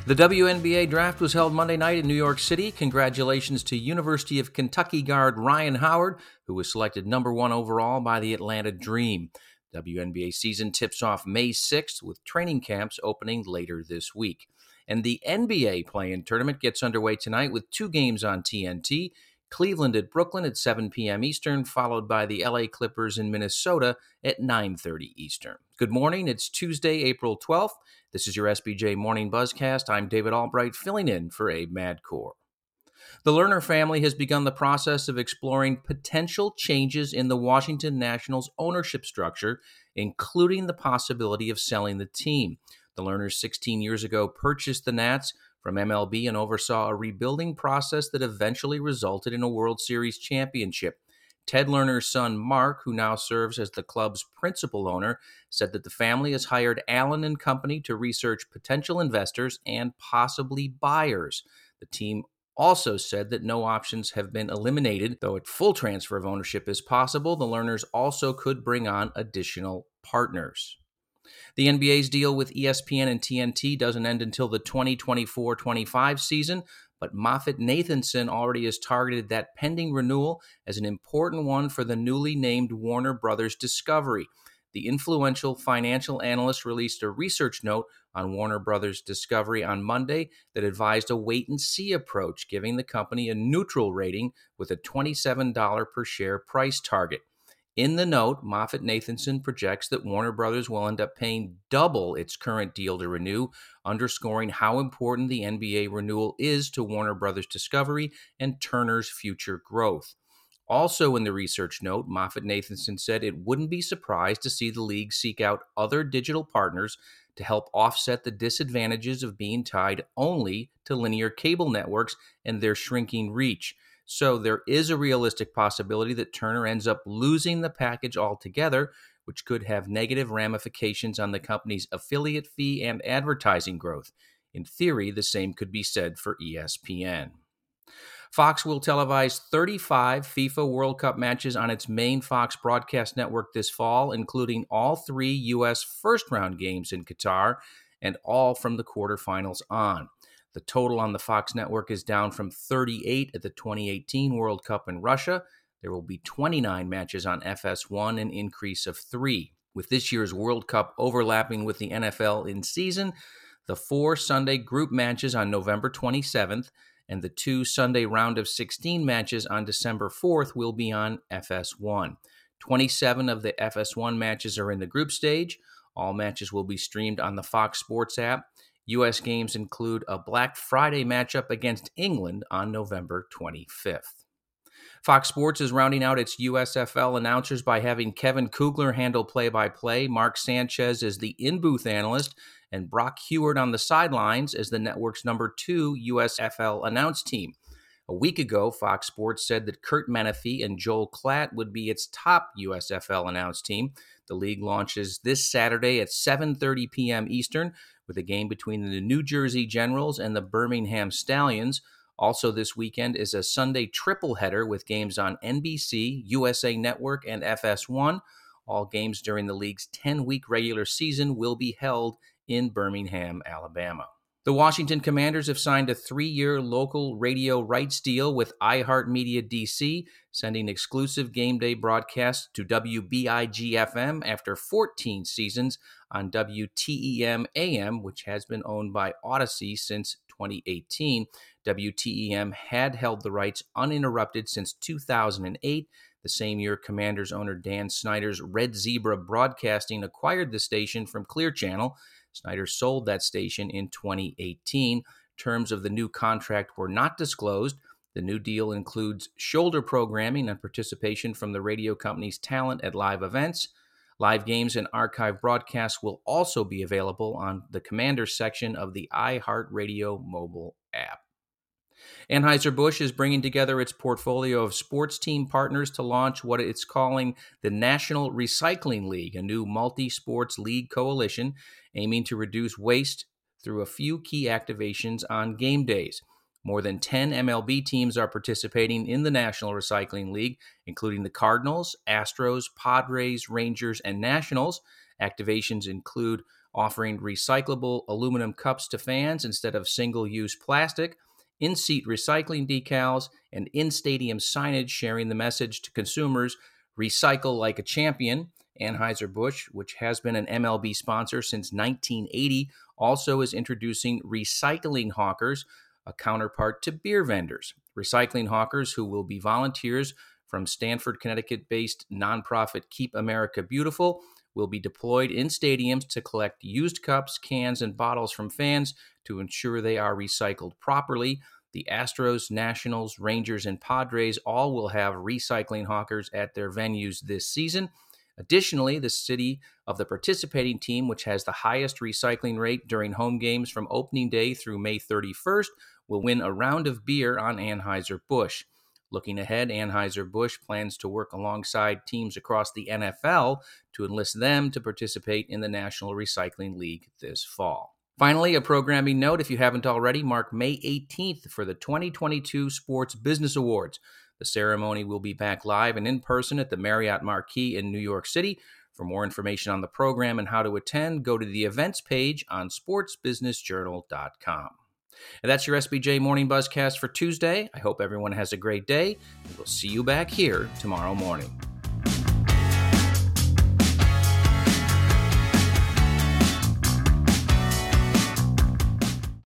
The WNBA draft was held Monday night in New York City. Congratulations to University of Kentucky guard Ryan Howard, who was selected number 1 overall by the Atlanta Dream. WNBA season tips off May 6th, with training camps opening later this week. And the NBA play-in tournament gets underway tonight with 2 games on TNT. Cleveland at Brooklyn at 7 p.m. Eastern, followed by the LA Clippers in Minnesota at 9:30 Eastern. Good morning. It's Tuesday, April 12th. This is your SBJ Morning Buzzcast. I'm David Albright, filling in for Abe Madkour. The Lerner family has begun the process of exploring potential changes in the Washington Nationals ownership structure, including the possibility of selling the team. The Lerners 16 years ago purchased the Nats from MLB and oversaw a rebuilding process that eventually resulted in a World Series championship. Ted Lerner's son, Mark, who now serves as the club's principal owner, said that the family has hired Allen & Company to research potential investors and possibly buyers. The team also said that no options have been eliminated, though a full transfer of ownership is possible. The Lerners also could bring on additional partners. The NBA's deal with ESPN and TNT doesn't end until the 2024-25 season, but MoffettNathanson already has targeted that pending renewal as an important one for the newly named Warner Brothers Discovery. The influential financial analyst released a research note on Warner Brothers Discovery on Monday that advised a wait-and-see approach, giving the company a neutral rating with a $27 per share price target. In the note, MoffettNathanson projects that Warner Brothers will end up paying double its current deal to renew, underscoring how important the NBA renewal is to Warner Brothers Discovery and Turner's future growth. Also in the research note, MoffettNathanson said it wouldn't be surprised to see the league seek out other digital partners to help offset the disadvantages of being tied only to linear cable networks and their shrinking reach. So there is a realistic possibility that Turner ends up losing the package altogether, which could have negative ramifications on the company's affiliate fee and advertising growth. In theory, the same could be said for ESPN. Fox will televise 35 FIFA World Cup matches on its main Fox broadcast network this fall, including all 3 U.S. first-round games in Qatar and all from the quarterfinals on. The total on the Fox network is down from 38 at the 2018 World Cup in Russia. There will be 29 matches on FS1, an increase of 3. With this year's World Cup overlapping with the NFL in season, the 4 Sunday group matches on November 27th and the 2 Sunday round of 16 matches on December 4th will be on FS1. 27 of the FS1 matches are in the group stage. All matches will be streamed on the Fox Sports app. U.S. games include a Black Friday matchup against England on November 25th. Fox Sports is rounding out its USFL announcers by having Kevin Kugler handle play-by-play, Mark Sanchez as the in-booth analyst, and Brock Heward on the sidelines as the network's number 2 USFL announce team. A week ago, Fox Sports said that Kurt Menefee and Joel Klatt would be its top USFL announce team. The league launches this Saturday at 7:30 p.m. Eastern, with a game between the New Jersey Generals and the Birmingham Stallions. Also this weekend is a Sunday triple header with games on NBC, USA Network, and FS1. All games during the league's 10-week regular season will be held in Birmingham, Alabama. The Washington Commanders have signed a 3-year local radio rights deal with iHeartMedia DC, sending exclusive game day broadcasts to WBIG-FM after 14 seasons on WTEM-AM, which has been owned by Odyssey since 2018. WTEM had held the rights uninterrupted since 2008. The same year, Commanders owner Dan Snyder's Red Zebra Broadcasting acquired the station from Clear Channel. Snyder sold that station in 2018. Terms of the new contract were not disclosed. The new deal includes shoulder programming and participation from the radio company's talent at live events. Live games and archive broadcasts will also be available on the Commanders section of the iHeartRadio mobile app. Anheuser-Busch is bringing together its portfolio of sports team partners to launch what it's calling the National Recycling League, a new multi-sports league coalition aiming to reduce waste through a few key activations on game days. More than 10 MLB teams are participating in the National Recycling League, including the Cardinals, Astros, Padres, Rangers, and Nationals. Activations include offering recyclable aluminum cups to fans instead of single-use plastic, in-seat recycling decals, and in-stadium signage sharing the message to consumers, recycle like a champion. Anheuser-Busch, which has been an MLB sponsor since 1980, also is introducing Recycling Hawkers, a counterpart to beer vendors. Recycling Hawkers, who will be volunteers from Stamford, Connecticut-based nonprofit Keep America Beautiful, will be deployed in stadiums to collect used cups, cans, and bottles from fans to ensure they are recycled properly. The Astros, Nationals, Rangers, and Padres all will have Recycling Hawkers at their venues this season. Additionally, the city of the participating team, which has the highest recycling rate during home games from opening day through May 31st, will win a round of beer on Anheuser-Busch. Looking ahead, Anheuser-Busch plans to work alongside teams across the NFL to enlist them to participate in the National Recycling League this fall. Finally, a programming note, if you haven't already, mark May 18th for the 2022 Sports Business Awards. The ceremony will be back live and in person at the Marriott Marquis in New York City. For more information on the program and how to attend, go to the events page on sportsbusinessjournal.com. And that's your SBJ Morning Buzzcast for Tuesday. I hope everyone has a great day, and we'll see you back here tomorrow morning.